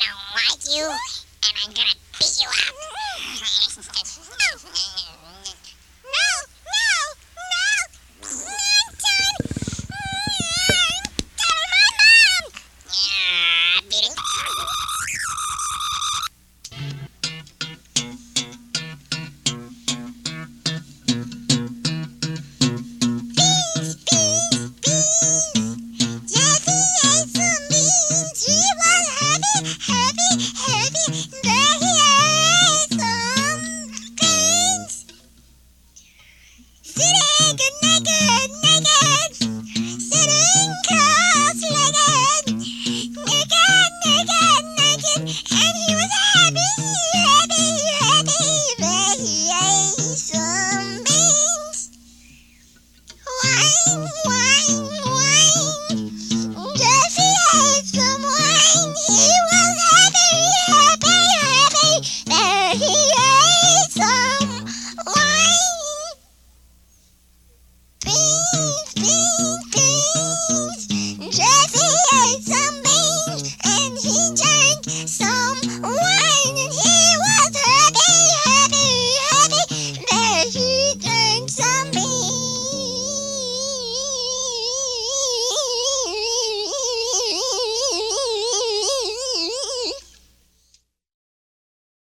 gonna ride you, and I'm gonna beat you up. No, no, no! Anton! Tell my mom! Yeah, beat it. Beans, beans, beans. Jeffy ate some beans. He was happy, that he ate some beans. Sitting naked, sitting cross-legged, naked, and he was happy that he ate some beans. Wine. Jeffy ate some wine. He was happy that he ate some wine. Beans. Jeffy ate some beans and he drank some wine.